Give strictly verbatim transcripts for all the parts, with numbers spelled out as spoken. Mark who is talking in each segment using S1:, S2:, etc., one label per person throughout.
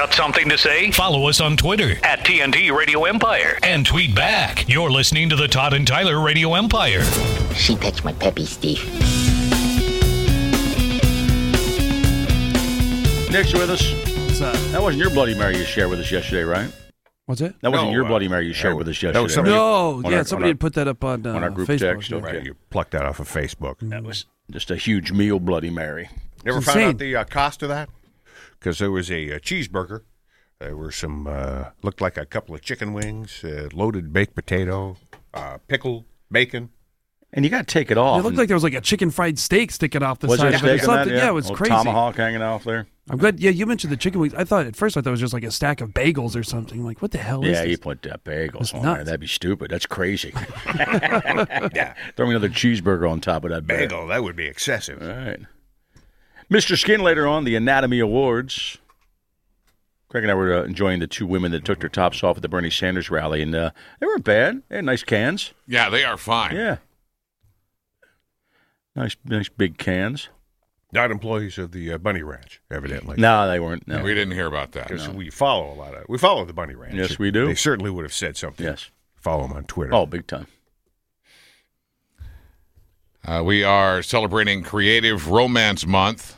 S1: Got something to say?
S2: Follow us on Twitter
S1: at T N T Radio Empire.
S2: And tweet back. You're listening to the Todd and Tyler Radio Empire.
S3: She touched my peppy, Steve.
S4: Nick's with us.
S5: What's that?
S4: That wasn't your Bloody Mary you shared with us yesterday, right?
S5: What's it?
S4: That wasn't
S6: No,
S4: your
S6: uh,
S4: Bloody Mary you shared
S6: no,
S4: with us
S6: that
S4: yesterday.
S6: was somebody-
S5: No,
S4: on
S5: yeah,
S4: our-
S5: somebody
S4: on
S5: had put that up on, uh,
S4: on our group
S5: Facebook.
S4: text,
S5: yeah.
S4: okay.
S6: Right, you plucked that off of Facebook.
S4: That was just a huge meal Bloody Mary.
S6: You ever
S5: It's
S6: found
S5: insane.
S6: out the uh, cost of that? Because there was a, a cheeseburger. There were some, uh, looked like a couple of chicken wings, uh, loaded baked potato, uh, pickle, bacon.
S4: And you got to take it off.
S5: It looked like there was like a chicken fried steak sticking off the
S4: was
S5: side
S4: there
S5: of it or
S4: steak in that?
S5: something. Yeah, it was
S4: Old
S5: crazy.
S4: Tomahawk hanging off there.
S5: I'm glad. Yeah, you mentioned the chicken wings. I thought at first I thought it was just like a stack of bagels or something. I'm like, what the hell is
S4: Yeah,
S5: this?
S4: you put that bagels
S5: That's
S4: on
S5: nuts.
S4: there. That'd be stupid. That's crazy. Yeah. Throw me another cheeseburger on top of that bear.
S6: Bagel, that would be excessive.
S4: All right. Mister Skin later on, the Anatomy Awards. Craig and I were uh, enjoying the two women that took their tops off at the Bernie Sanders rally, and uh, they weren't bad. They had nice cans.
S7: Yeah, they are fine.
S4: Yeah. Nice, nice big cans.
S6: Not employees of the uh, Bunny Ranch, evidently.
S4: No, they weren't. No.
S7: We didn't hear about that.
S6: Because we follow a lot of, we follow the Bunny Ranch.
S4: Yes, we do.
S6: They certainly would have said something.
S4: Yes.
S6: Follow them on Twitter.
S4: Oh, big time.
S7: Uh, we are celebrating Creative Romance Month.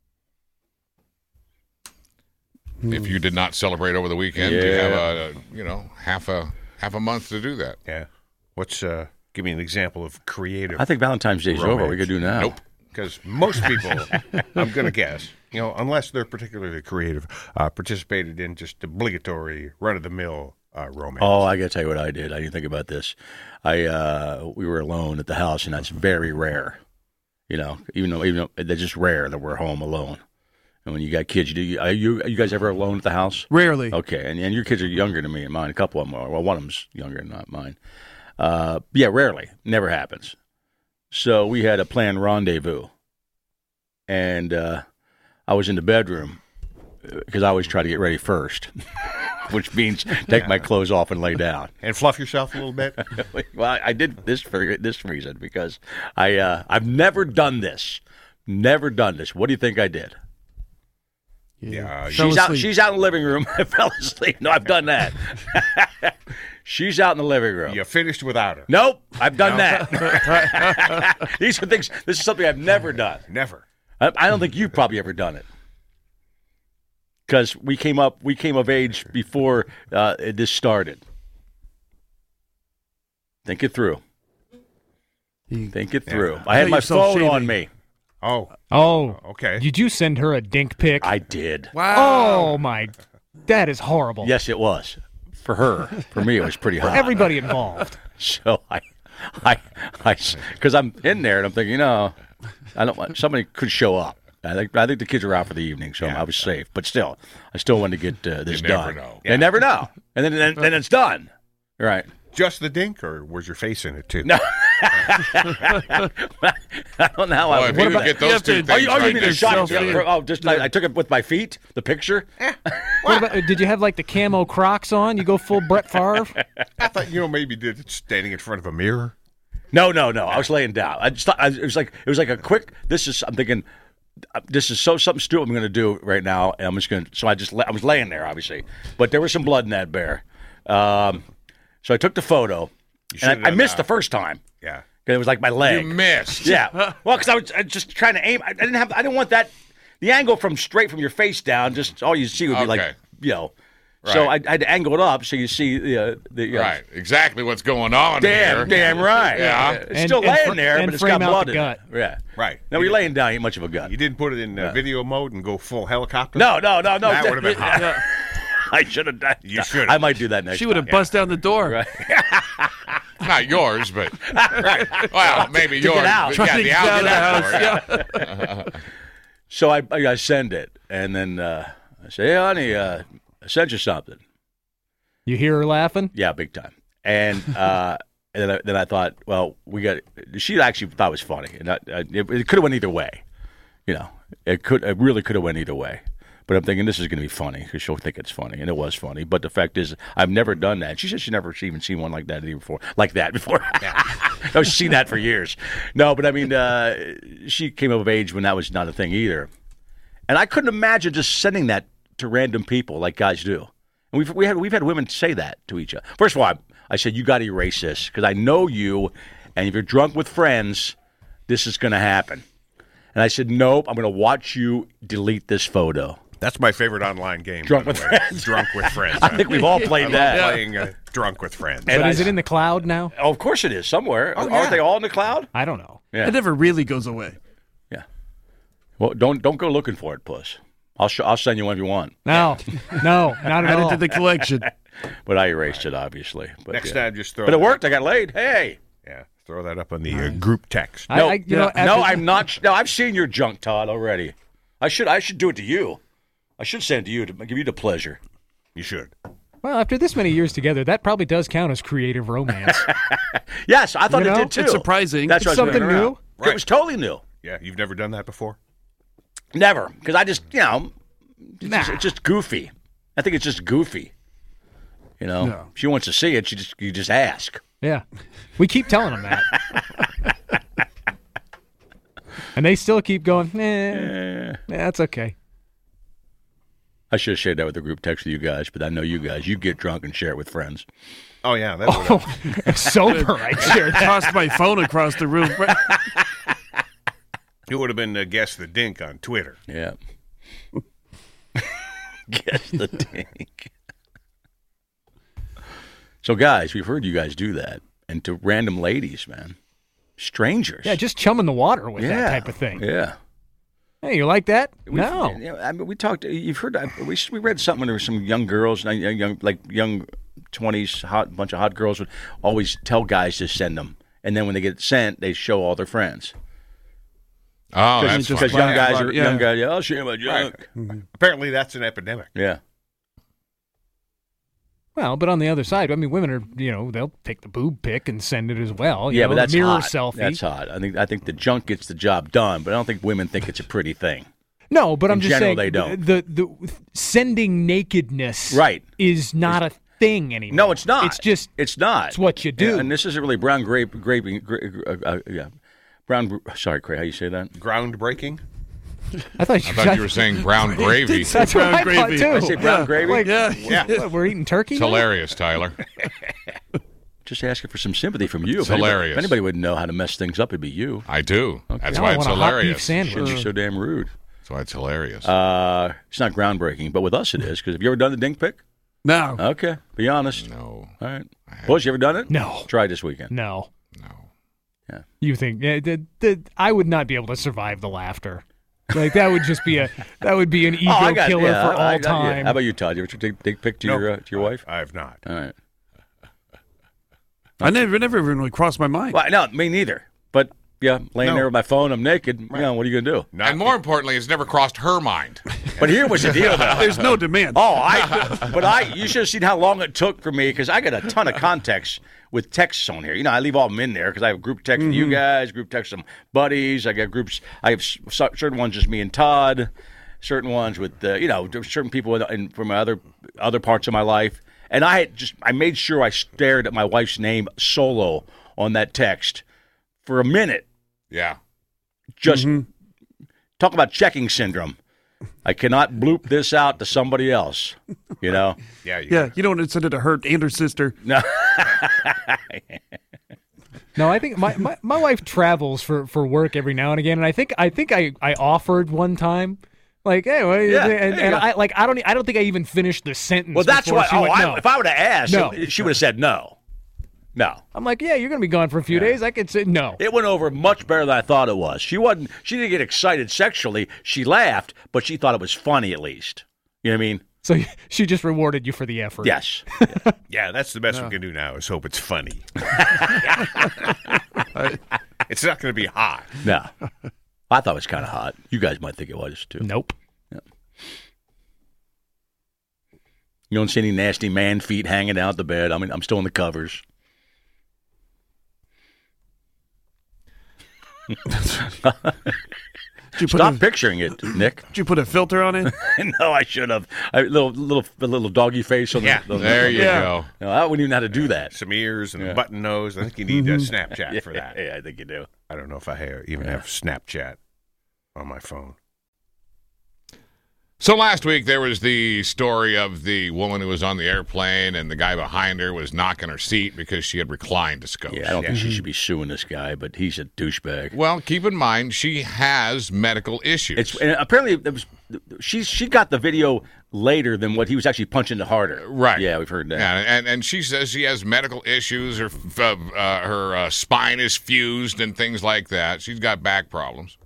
S7: If you did not celebrate over the weekend, you
S4: Yeah.
S7: have a, you know, half a half a month to do that.
S6: Yeah. What's, uh, give me an example of creative.
S4: I think Valentine's Day's
S6: romance.
S4: over. We could do now.
S7: Nope.
S6: Because most people, I'm going to guess, you know, unless they're particularly creative, uh, participated in just obligatory run-of-the-mill uh, romance.
S4: Oh, I got to tell you what I did. I didn't think about this. I uh, we were alone at the house, and that's very rare. You know, even though even though they're just rare that we're home alone. And when you got kids, you do. Are you are you guys ever alone at the house?
S5: Rarely.
S4: Okay, and and your kids are younger than me and mine. A couple of them are. Well, one of them's younger than not mine. Uh, yeah, rarely. Never happens. So we had a planned rendezvous, and uh, I was in the bedroom because I always try to get ready first, which means take my clothes off and lay down.
S6: And fluff yourself a little bit.
S4: Well, I did this for this reason because I uh, I've never done this, never done this. What do you think I did?
S6: Yeah.
S5: Fell
S4: She's out.
S5: asleep.
S4: She's out in the living room. I fell asleep. No, I've done that. She's out in the living room.
S6: You finished without her.
S4: Nope, I've done that. These are things. This is something I've never done.
S6: Never.
S4: I, I don't think you've probably ever done it because we came up. We came of age before uh, this started. Think it through.
S5: You-
S4: Think it through.
S6: Yeah.
S4: I had
S5: Cut
S4: my
S5: yourself
S4: phone
S5: shaving.
S4: on me.
S6: Oh.
S8: Oh,
S6: Okay.
S8: did you send her a dink pic?
S4: I did.
S8: Oh my, that is horrible.
S4: Yes, it was. For her. For me, it was pretty
S8: For
S4: hot.
S8: everybody involved.
S4: So I, I, I, because I'm in there and I'm thinking, you know, I don't. want somebody could show up. I think I think the kids are out for the evening, so I was safe. But still, I still wanted to get uh, this
S7: You never
S4: done.
S7: know.
S4: You never know, and then then, then it's done. Right.
S6: Just the dink, or was your face in it, too?
S4: No. I don't know how
S7: Well,
S4: I
S7: if
S4: would.
S7: you could get those two
S4: Oh,
S7: things
S4: you, oh, you
S7: right,
S4: mean the
S7: then-
S4: shot?
S5: selfie.
S4: Yeah, oh, just I, I took it with my feet. The picture.
S8: What about, did you have like the camo Crocs on? You go full Brett Favre?
S6: I thought, you know, maybe did it standing in front of a mirror.
S4: No, no, no. I was laying down. I just thought I, it was like it was like a quick. This is. I'm thinking. uh, This is so something stupid I'm going to do right now, and I'm just going. to So I just la- I was laying there, obviously, but there was some blood in that bear. Um, so I took the photo,
S6: should've
S4: and I, I
S6: done
S4: missed
S6: that.
S4: the first time.
S6: Yeah.
S4: 'Cause it was like my leg.
S7: You missed.
S4: Yeah. Well, because I was, I was just trying to aim. I, I didn't have. I didn't want that. The angle from straight from your face down. Just all you see would be
S7: Okay.
S4: like, you know. So I,
S7: Right.
S4: I had to angle it up so you see the uh, the. You know,
S7: Right. Exactly what's going on
S4: Damn,
S7: here.
S4: damn right.
S7: Yeah.
S4: It's
S8: And-
S4: still
S8: and
S4: laying
S8: fr-
S4: there,
S8: and
S4: but it's
S8: frame
S4: got
S8: out
S4: blood
S8: the
S4: in
S8: gut.
S4: it. Yeah.
S6: Right.
S4: No,
S6: You
S4: you're laying down. Ain't much of a gut.
S6: You didn't put it in uh, video mode and go full helicopter?
S4: No, no, no, no.
S6: That would have been hot.
S4: I should have done.
S6: You should've.
S4: I might do that next.
S5: She would have
S4: time.
S5: bust down the door.
S4: Right.
S7: Not yours, but right. Well, maybe
S4: To get
S7: yours.
S4: out.
S7: but
S5: Trying
S7: Yeah,
S5: to
S7: the
S5: get out of the
S7: outlet
S5: house.
S7: door,
S5: Yeah.
S4: So I, I, I send it, and then uh, I say, "Hey, honey, uh, I sent you something."
S8: You hear her laughing?
S4: Yeah, big time. And uh, and then I, then I thought, well, we got. She actually thought it was funny, and I, I, it, it could have went either way. You know, it could. It really could have went either way. But I'm thinking this is going to be funny because she'll think it's funny, and it was funny. But the fact is, I've never done that. She said she's never even seen one like that either before, like that before. No, she's seen that for years. No, but I mean, uh, she came of age when that was not a thing either. And I couldn't imagine just sending that to random people like guys do. And we've we had we've had women say that to each other. First of all, I, I said you got to erase this because I know you, and if you're drunk with friends, this is going to happen. And I said, nope, I'm going to watch you delete this photo.
S6: That's my favorite online game.
S4: Drunk
S6: by
S4: with
S6: the way.
S4: friends.
S6: Drunk with friends.
S4: I think we've all played
S6: I
S4: that.
S6: love playing uh, Drunk with friends.
S8: But
S4: And
S8: is
S4: I-
S8: it in the cloud now?
S4: Oh, of course it is somewhere.
S6: Oh,
S4: Aren't
S6: yeah.
S4: they all in the cloud?
S8: I don't know.
S4: Yeah.
S5: It never really goes away.
S4: Yeah. Well, don't don't go looking for it, puss. I'll sh- I'll send you one if you want.
S8: No, no, not at
S5: Add
S8: all.
S5: it to the collection.
S4: But I erased it, obviously. But,
S6: Next
S4: yeah.
S6: time, just throw
S4: But it
S6: that-
S4: worked. I got laid. Hey.
S6: Yeah, throw that up on the uh, group text.
S8: I,
S4: No,
S8: I, you know,
S4: no,
S8: after-
S4: I'm not. sh- No, I've seen your junk, Todd, already. I should I should do it to you. I should send it to you to give you the pleasure.
S6: You should.
S8: Well, after this many years together, that probably does count as creative romance.
S4: Yes, I thought
S8: You
S4: it
S8: know,
S4: did too.
S5: it's surprising.
S4: That's
S8: It's
S4: what I was
S8: something
S4: going around.
S8: new.
S6: Right.
S4: It was totally new.
S6: Yeah, you've never done that before?
S4: Never, because I just you know, it's,
S8: Nah.
S4: just, it's just goofy. I think it's just goofy. You know,
S5: No.
S4: if she wants to see it, she just you just ask.
S8: Yeah, we keep telling them that, and they still keep going. Eh, that's okay.
S4: I should have shared that with the group text with you guys, but I know you guys. You get drunk and share it with friends.
S6: Oh, yeah. That would
S8: Oh, sober, I shared.
S5: Tossed my phone across the room.
S6: it would have been uh, Guess the Dink on Twitter.
S4: Yeah. Guess the dink. So, guys, we've heard you guys do that, and to random ladies, man, strangers.
S8: Yeah, just chumming the water with
S4: Yeah.
S8: that type of thing.
S4: Yeah.
S8: Hey, you like that?
S4: We've-
S8: No.
S4: you know, I mean, we talked. You've heard. We we read something when there were some young girls, young, young like young twenties, hot bunch of hot girls would always tell guys to send them, and then when they get sent, they show all their friends.
S7: Oh, that's
S5: just
S7: funny.
S4: Because young
S5: Right,
S4: guys,
S5: right,
S4: are,
S5: yeah.
S4: young guys, yeah, I'll share my junk.
S6: Apparently, that's an epidemic.
S4: Yeah.
S8: Well, but on the other side, I mean, women are, you know, they'll take the boob pic and send it as well. You
S4: Yeah,
S8: know,
S4: but that's
S8: the mirror
S4: hot.
S8: selfie.
S4: That's hot. I think I think the junk gets the job done, but I don't think women think it's a pretty thing.
S8: No, but I'm
S4: In
S8: just
S4: general,
S8: saying
S4: they don't.
S8: The, the the sending nakedness
S4: Right.
S8: is not a thing anymore.
S4: No, it's not.
S8: It's just
S4: it's not.
S8: it's what you do.
S4: Yeah, and this isn't really brown grape graping. Gra- uh, uh, yeah, brown. Sorry, Craig. How you say that?
S6: Groundbreaking?
S8: I thought you,
S7: I thought you were saying brown gravy. It's
S8: That's what
S5: brown
S8: I
S5: gravy.
S8: thought
S4: I
S8: too.
S4: say brown
S5: Yeah.
S4: gravy.
S8: Like,
S5: Yeah.
S6: Yeah.
S8: what, we're eating turkey. now?
S7: hilarious, Tyler.
S4: Just asking for some sympathy from you.
S7: It's
S4: If anybody-
S7: hilarious.
S4: If anybody would know how to mess things up, it'd be you.
S7: I do. That's
S8: Now
S7: why
S8: I
S7: it's
S8: want a hot beef
S7: hilarious.
S8: sandwich.
S4: Shouldn't be so damn rude.
S7: That's why it's hilarious.
S4: Uh, it's not groundbreaking, but with us it is. Because have you ever done the dink pic?
S5: No.
S4: Okay, be honest.
S7: no,
S4: All right. Bush, you ever done it?
S8: No.
S4: Try it this weekend.
S8: No.
S7: no.
S4: Yeah.
S8: You think yeah, the, the, I would not be able to survive the laughter? Like that would just be a that would be an ego
S4: Oh, I got,
S8: killer
S4: yeah,
S8: for all
S4: I- I- yeah.
S8: time.
S4: How about you, Todd? You ever take dick pic to
S6: No,
S4: your uh, to your wife?
S6: I have not.
S4: All right.
S5: I never, never even really crossed my mind.
S4: Well, no, me neither. But yeah, laying
S6: No.
S4: there with my phone, I'm naked. You know, what are you gonna do?
S6: Not
S7: And more importantly, it's never crossed her mind.
S4: But here was the deal, though.
S5: There's no demand.
S4: Oh, I. But I. You should have seen how long it took for me because I got a ton of context with texts on here. You know, I leave all them in there because I have group text with you guys, group text some buddies. I got groups. I have s- certain ones just me and Todd, certain ones with uh, you know certain people in, in, from other other parts of my life. And I had just I made sure I stared at my wife's name solo on that text for a minute.
S7: Yeah.
S4: Just talk about checking syndrome. I cannot bloop this out to somebody else. You know.
S6: Yeah, you
S5: Yeah, you don't want to send it to her and her sister.
S4: No.
S8: No, I think my, my, my wife travels for, for work every now and again, and I think I think I, I offered one time, like, hey, what are you
S4: Yeah,
S8: doing? and,
S4: there you
S8: and
S4: go.
S8: I like I don't I don't think I even finished the sentence.
S4: Well, that's
S8: before
S4: why.
S8: she
S4: Oh,
S8: went,
S4: I,
S8: no.
S4: if I would have asked,
S8: No.
S4: she would have said no. No.
S8: I'm like, yeah, you're gonna be gone for a few days. I could say no.
S4: It went over much better than I thought it was. She wasn't. She didn't get excited sexually. She laughed, but she thought it was funny at least. You know what I mean?
S8: So she just rewarded you for the effort.
S4: Yes.
S6: Yeah, that's the best we can do now is hope it's funny. It's not going to be hot.
S4: No. I thought it was kind of hot. You guys might think it was too.
S8: Nope.
S4: You don't see any nasty man feet hanging out the bed. I mean, I'm still in the covers.
S5: Did you put,
S4: Stop
S5: a,
S4: picturing it, Nick.
S5: did you put a filter on it?
S4: No, I should have. I, little little a little doggy face on
S6: Yeah,
S4: the. the
S7: There you
S5: Yeah.
S7: go.
S4: No, I wouldn't even know how to do that.
S6: Some ears and
S4: Yeah.
S6: a button nose. I think you need a Snapchat for that.
S4: Yeah, I think you do.
S6: I don't know if I ha- even
S4: Yeah.
S6: have Snapchat on my phone.
S7: So last week there was the story of the woman who was on the airplane and the guy behind her was knocking her seat because she had reclined to scope.
S4: Yeah, I don't think she should be suing this guy, but he's a douchebag.
S7: Well, keep in mind she has medical issues.
S4: It's and apparently it was, she she got the video later than what he was actually punching the harder.
S7: Right.
S4: Yeah, we've heard that.
S7: Yeah, and and she says she has medical issues. Her uh, uh, her uh, spine is fused and things like that. She's got back problems.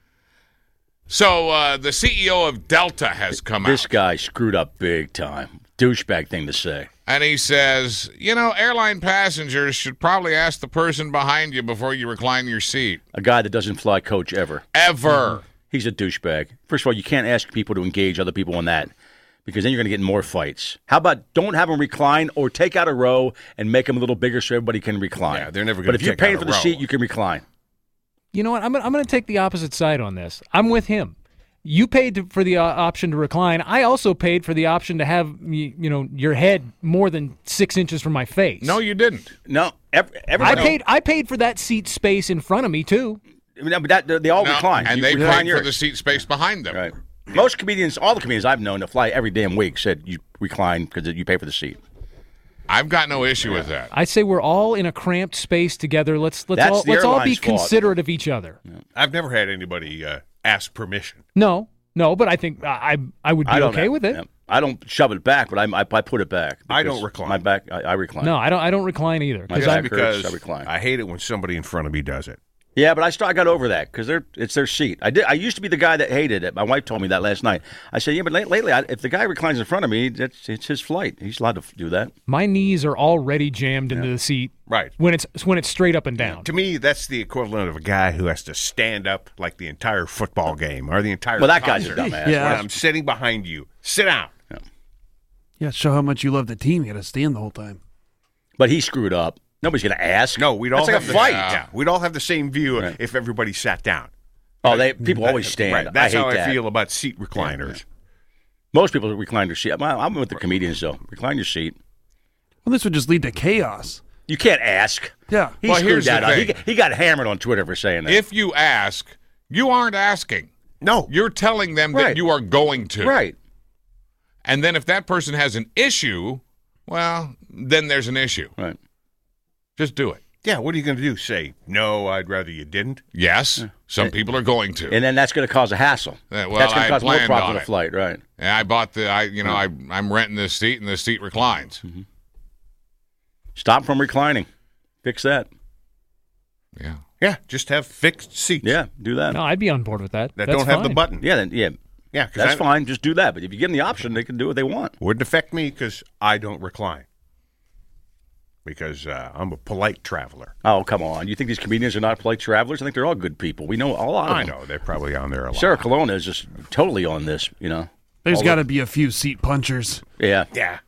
S7: So uh, the C E O of Delta has come
S4: This
S7: out.
S4: guy screwed up big time. Douchebag thing to say.
S7: And he says, you know, airline passengers should probably ask the person behind you before you recline your seat.
S4: A guy that doesn't fly coach ever.
S7: Ever.
S4: He's a douchebag. First of all, you can't ask people to engage other people in that because then you're going to get in more fights. How about don't have them recline or take out a row and make them a little bigger so everybody can recline?
S6: Yeah, they're never
S4: But
S6: gonna
S4: if you're
S6: take out
S4: paying
S6: a
S4: for the
S6: row.
S4: seat, you can recline.
S8: You know what? I'm gonna, I'm going to take the opposite side on this. I'm with him. You paid to, for the uh, option to recline. I also paid for the option to have you, you know your head more than six inches from my face.
S7: No, you didn't.
S4: No, ev-
S8: I
S4: everybody.
S8: paid. I paid for that seat space in front of me too.
S4: No, but that, they all
S7: No,
S4: recline.
S7: and
S4: You
S7: they
S4: recline
S7: paid for
S4: yours.
S7: the seat space behind them.
S4: Right. Most comedians, all the comedians I've known that fly every damn week said you recline because you pay for the seat.
S7: I've got no issue with that.
S8: I say we're all in a cramped space together. Let's let's
S4: That's
S8: all
S4: the
S8: let's all be
S4: airline's fault.
S8: considerate of each other.
S6: I've never had anybody uh, ask permission.
S8: No, no, but I think I I, I would be
S4: I don't
S8: okay
S4: have-
S8: with it.
S4: yeah. I don't shove it back, but I, I, I put it back.
S6: I don't
S4: because
S6: recline.
S4: My back, I, I recline.
S8: No, I don't. I don't recline either.
S4: My
S8: 'cause
S4: back
S8: I'm-
S6: Because
S4: hurts, I recline.
S6: I hate it when somebody in front of me does it.
S4: Yeah, but I still I got over that because they're it's their seat. I did. I used to be the guy that hated it. My wife told me that last night. I said, yeah, but late, lately, I, if the guy reclines in front of me, that's it's his flight. He's allowed to f- do that.
S8: my knees are already jammed into the seat.
S6: Right.
S8: When it's when it's straight up and down.
S6: To me, that's the equivalent of a guy who has to stand up like the entire football game or the entire
S4: Well, that guy's a
S6: concert.
S4: dumbass.
S5: Yeah.
S6: When I'm sitting behind you, sit down.
S5: Yeah, show how much you love the team. You got to stand the whole time.
S4: But he screwed up. Nobody's gonna ask.
S6: No, we'd
S4: That's
S6: all
S4: like
S6: have
S4: a
S6: the,
S4: fight.
S6: Yeah, we'd all have the same view
S4: Right.
S6: if everybody sat down.
S4: Oh, they people always stand.
S6: Right. That's
S4: I hate
S6: how
S4: that.
S6: I feel about seat recliners.
S4: Most people recline their seat. I'm, I'm with the comedians though. Recline your seat.
S5: Well, this would just lead to chaos.
S4: You can't ask.
S5: Yeah.
S4: He
S7: Well,
S4: screwed
S7: here's the
S4: that up. He,
S7: thing.
S4: got- he got hammered on Twitter for saying that.
S7: If you ask, you aren't asking.
S6: No.
S7: You're telling them
S4: Right.
S7: that you are going to.
S4: right.
S7: And then if that person has an issue, well, then there's an issue.
S4: Right.
S7: Just do it.
S6: Yeah, what are you going to do? Say, no, I'd rather you didn't?
S7: Yes, some people are going to.
S4: And then that's going to cause a hassle.
S7: Yeah, well,
S4: that's going
S7: I
S4: to cause more
S7: planned
S4: problems
S7: on
S4: on the
S7: it.
S4: flight. Right.
S7: And I bought the, I you know, I, I'm renting this seat, and the seat reclines.
S4: Stop from reclining. Fix that.
S7: Yeah.
S6: Yeah, just have fixed seats.
S4: Yeah. Do that.
S8: No, I'd be on board with that.
S6: That
S8: That's
S6: don't have the
S8: fine.
S6: button.
S4: Yeah. Then yeah.
S6: Yeah, 'cause
S4: That's
S6: I-
S4: fine. Just do that. But if you give them the option, they can do what they want.
S6: Wouldn't affect me because I don't recline. Because uh, I'm a polite traveler.
S4: Oh, come on. You think these comedians are not polite travelers? I think they're all good people. We know a lot of
S6: I
S4: them.
S6: know, they're probably on there a lot.
S4: Sarah Colonna is just totally on this, you know.
S5: There's
S4: All
S5: got to
S4: the-
S5: be a few seat punchers.
S4: Yeah.
S6: Yeah.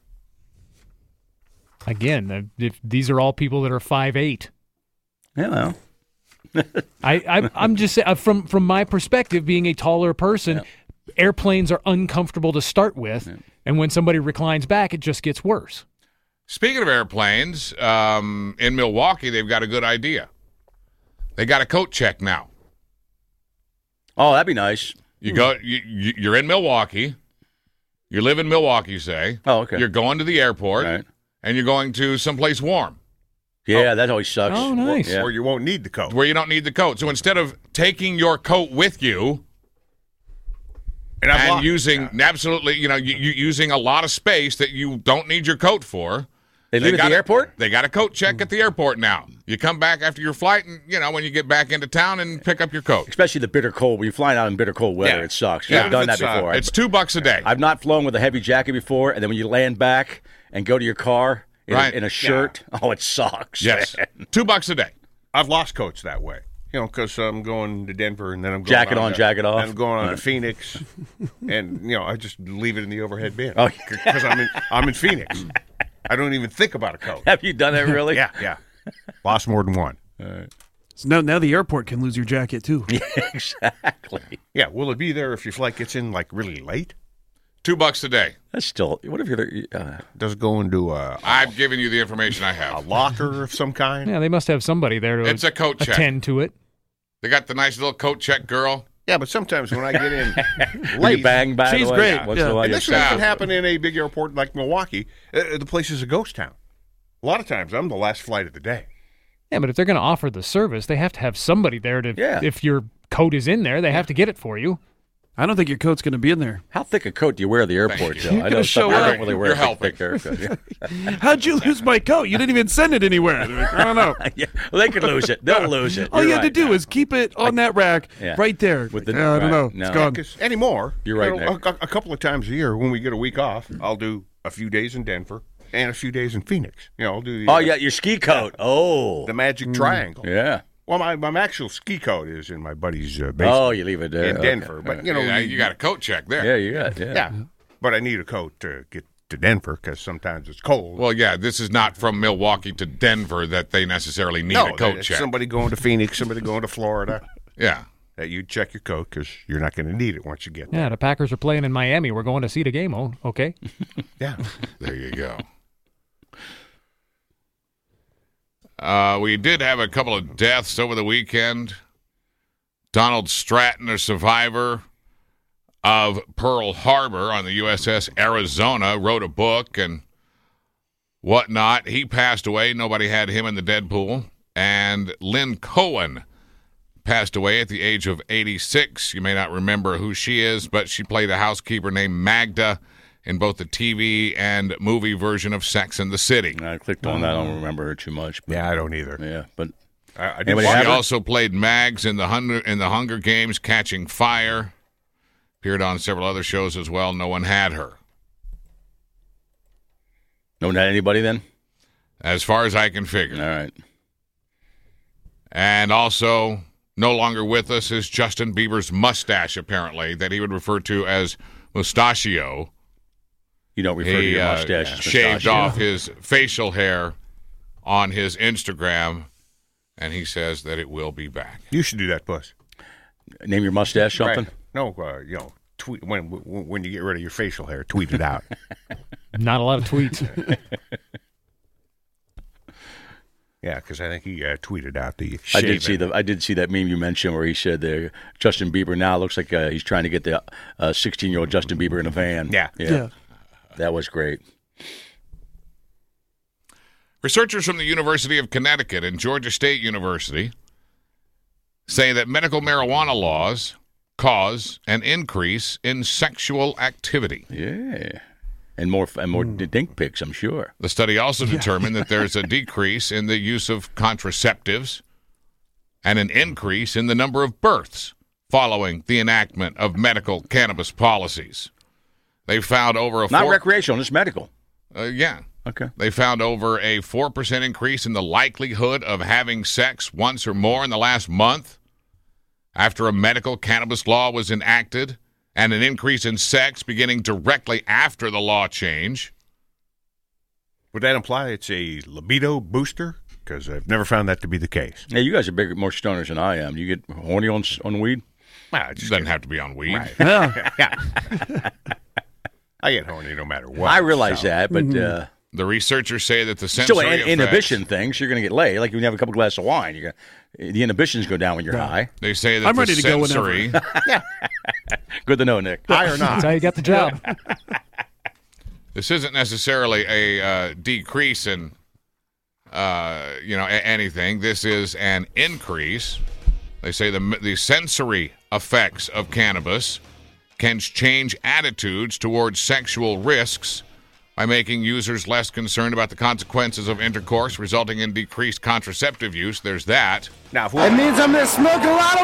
S8: Again, uh, if these are all people that are five eight.
S4: Yeah, well.
S8: I, I I'm just saying, uh, from from my perspective, being a taller person, airplanes are uncomfortable to start with, and when somebody reclines back, it just gets worse.
S7: Speaking of airplanes, um, in Milwaukee, they've got a good idea. They got a coat check now.
S4: Oh, that'd be nice.
S7: You go, you, you- you're in Milwaukee. You live in Milwaukee, say.
S4: Oh, okay.
S7: You're going to the airport,
S4: Right.
S7: and you're going to someplace warm
S4: Yeah, that always sucks.
S8: Oh, nice.
S4: Yeah.
S6: Or you won't need the coat.
S7: where you don't need the coat. So instead of taking your coat with you
S6: And, I've
S7: and
S6: lost-
S7: using
S6: yeah.
S7: absolutely, you know, you, you using a lot of space that you don't need your coat for.
S4: They leave at
S7: got
S4: the
S7: a-
S4: airport?
S7: They got a coat check at the airport now. You come back after your flight, and you know when you get back into town and pick up your coat.
S4: Especially the bitter cold. When you're flying out in bitter cold weather,
S6: Yeah.
S4: it sucks.
S6: Yeah,
S4: I've done
S6: if
S4: that
S6: it's, uh,
S4: before.
S7: It's two bucks a day.
S4: I've not flown with a heavy jacket before, and then when you land back and go to your car in,
S7: Right.
S4: a, in a shirt, oh, it sucks.
S7: Yes,
S4: man.
S7: two bucks a day.
S6: I've lost coats that way. You know, because I'm going to Denver and then I'm going
S4: Jacket on,
S6: to,
S4: jacket off.
S6: I'm going on
S4: Right.
S6: to Phoenix, and you know, I just leave it in the overhead bin.
S4: Oh,
S6: because I'm in I'm in Phoenix. I don't even think about a coat.
S4: Have you done that really?
S6: Yeah, yeah. Lost more than one.
S5: So now, now the airport can lose your jacket too.
S4: Exactly.
S6: Yeah. Will it be there if your flight gets in like really late?
S7: Two bucks a day.
S4: That's still. What if you're there? Uh,
S6: Does it go into a,
S7: I've given you the information I
S6: a
S7: have.
S6: locker of some kind?
S8: Yeah, they must have somebody there to
S7: It's a coat check.
S8: attend to it.
S7: They got the nice little coat check girl.
S6: Yeah, but sometimes when I get in
S4: You
S6: late,
S4: bang, by
S5: She's
S4: the way,
S5: great,
S4: Once
S5: yeah.
S4: in a while,
S6: and
S4: you
S6: this
S4: bang.
S6: doesn't happen in a big airport like Milwaukee. Uh, the place is a ghost town. A lot of times, I'm the last flight of the day.
S8: Yeah, but if they're going to offer the service, they have to have somebody there to.
S4: Yeah.
S8: If your coat is in there, they have to get it for you.
S5: I don't think your coat's going to be in there.
S4: How thick a coat do you wear at the airport, Joe? I know
S5: gonna show
S4: some people
S5: up.
S4: don't really wear
S7: You're
S4: a big, thick
S7: helping.
S4: haircut. Yeah.
S5: How'd you lose my coat? You didn't even send it anywhere. They're like, I don't know.
S4: Yeah, well, they could lose it. They'll lose it.
S5: All
S4: You're
S5: you have to
S4: right.
S5: do is keep it on that rack
S4: Yeah.
S5: right there.
S4: With the-
S5: yeah, I don't
S4: right.
S5: know.
S4: No.
S5: It's gone.
S6: Because anymore,
S4: You're right,
S6: you know,
S4: Nick.
S6: a, a couple of times a year when we get a week off, I'll do a few days in Denver and a few days in Phoenix. You know, I'll do the,
S4: Oh,
S6: uh,
S4: yeah, your ski coat. Oh.
S6: the Magic Triangle.
S4: Yeah.
S6: Well, my, my actual ski coat is in my buddy's uh, basement
S4: Oh, you leave it there.
S6: in
S4: Okay.
S6: Denver. But, you know,
S7: Yeah,
S6: you,
S7: you got a coat check there.
S4: Yeah, you got yeah.
S6: yeah. But I need a coat to get to Denver because sometimes it's cold.
S7: Well, yeah, this is not from Milwaukee to Denver that they necessarily need
S6: no,
S7: a coat
S6: it's
S7: check.
S6: somebody going to Phoenix, somebody going to Florida.
S7: Yeah.
S6: That you check your coat because you're not going to need it once you get there.
S8: Yeah, the Packers are playing in Miami. We're going to see the game. Oh, okay.
S6: Yeah.
S7: There you go. Uh, we did have a couple of deaths over the weekend. Donald Stratton, a survivor of Pearl Harbor on the U S S Arizona, wrote a book and whatnot. He passed away. Nobody had him in the dead pool. And Lynn Cohen passed away at the age of eighty-six. You may not remember who she is, but she played a housekeeper named Magda in both the T V and movie version of Sex and the City.
S4: I clicked on that. I don't remember her too much. But,
S6: Yeah, I don't either.
S4: yeah, but
S6: I, I did
S4: Anybody
S6: watch-
S4: have
S7: She
S4: her?
S7: also played Mags in the Hunger in the Hunger Games, Catching Fire. Appeared on several other shows as well. No one had her,
S4: no one had anybody then?
S7: as far as I can figure.
S4: All right.
S7: And also, no longer with us is Justin Bieber's mustache, apparently, that he would refer to as mustachio.
S4: You don't refer to
S7: He
S4: your
S7: uh,
S4: mustache as
S7: shaved
S4: mustachio.
S7: off his facial hair on his Instagram, and he says that it will be back.
S6: You should do that, Puss.
S4: Name your mustache something?
S6: Right. No, uh, you know, tweet when when you get rid of your facial hair, tweet it out.
S8: Not a lot of tweets.
S6: Yeah, because I think he uh, tweeted out the.
S4: I did see
S6: shaven-
S4: the I did see that meme you mentioned where he said that Justin Bieber now looks like uh, he's trying to get the sixteen-year-old Justin Bieber in a van.
S6: Yeah.
S4: yeah,
S5: Yeah.
S4: that was great.
S7: Researchers from the University of Connecticut and Georgia State University say that medical marijuana laws cause an increase in sexual activity.
S4: Yeah, and more and more dink pics, I'm sure.
S7: The study also determined that there's a decrease in the use of contraceptives and an increase in the number of births following the enactment of medical cannabis policies. They found over a
S4: Not
S7: four,
S4: recreational, just medical.
S7: uh, yeah.
S4: Okay.
S7: They found over a four percent increase in the likelihood of having sex once or more in the last month after a medical cannabis law was enacted, and an increase in sex beginning directly after the law change.
S6: Would that imply it's a libido booster? Because I've never found that to be the case.
S4: Yeah, you guys are bigger, more stoners than I am. Do you get horny on on weed?
S6: Ah,
S7: It
S6: just
S7: doesn't
S6: kidding.
S7: have to be on weed.
S6: Right.
S5: Yeah.
S6: I get horny no matter what.
S4: I realize
S6: so.
S4: that, but uh,
S7: The researchers say that the
S4: still,
S7: sensory
S4: in,
S7: effects,
S4: inhibition things, you're going to get laid. Like when you have a couple glasses of wine, you're gonna, the inhibitions go down when you're high.
S7: they say that
S5: I'm
S7: the
S5: ready to go
S7: sensory,
S4: Good to know, Nick.
S6: High or
S8: That's
S6: not.
S8: how you got the job.
S7: this isn't necessarily a uh, decrease in, uh, you know, a- anything. This is an increase. They say the the sensory effects of cannabis can change attitudes towards sexual risks by making users less concerned about the consequences of intercourse, resulting in decreased contraceptive use. There's that.
S6: Now, if, we-
S5: means I'm going to smoke a lot of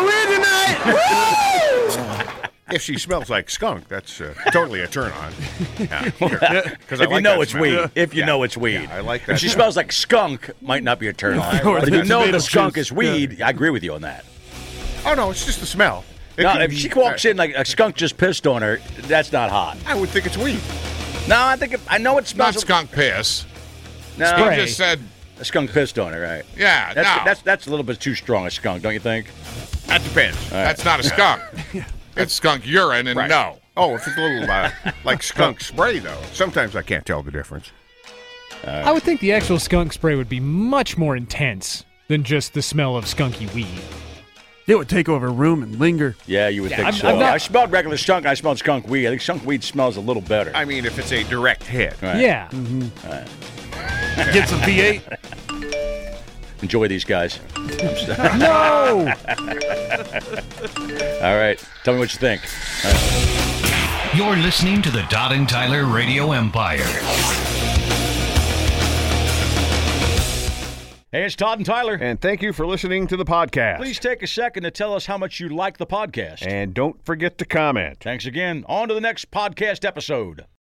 S5: weed tonight.
S6: if she smells like skunk, that's uh, totally a turn on. Yeah. 'Cause I
S4: If you
S6: like
S4: know
S6: that
S4: it's
S6: smell.
S4: weed, if you
S6: Yeah.
S4: know it's weed.
S6: Yeah, I like
S4: If
S6: that.
S4: she smells like skunk, might not be a turn on.
S5: Or
S4: But if you know
S5: tomato
S4: the skunk
S5: juice.
S4: is weed, I agree with you on that.
S6: Oh, no, it's just the smell. It
S4: No,
S6: can
S4: if
S6: be-
S4: she walks in like a skunk just pissed on her, that's not hot.
S6: I would think it's weed.
S4: No, I think it, I know it
S7: Not
S4: smells.
S7: skunk piss.
S4: No,
S7: He
S8: Spray.
S7: just said,
S4: a skunk pissed on her, right?
S7: yeah,
S4: That's
S7: no,
S4: that's that's a little bit too strong a skunk, don't you think?
S6: That depends.
S7: that's not a skunk. It's skunk urine, and
S6: Right.
S7: no.
S6: Oh, if it's a little uh, like skunk spray, though, sometimes I can't tell the difference.
S8: I would think the actual skunk spray would be much more intense than just the smell of skunky weed.
S5: It would take over a room and linger.
S4: Yeah, you would
S8: Yeah,
S4: think
S8: I'm-
S4: so.
S8: I'm not-
S4: I smelled regular skunk. I smelled skunk weed. I think skunk weed smells a little better.
S6: I mean, if it's a direct hit.
S4: Right.
S8: Yeah.
S5: Get some V eight.
S4: Enjoy these guys.
S8: No.
S4: All right. Tell me what you think.
S2: You're listening to the Todd and Tyler Radio Empire.
S4: Hey, it's Todd and Tyler.
S6: And thank you for listening to the podcast.
S4: Please take a second to tell us how much you like the podcast.
S6: And don't forget to comment.
S4: Thanks again. On to the next podcast episode.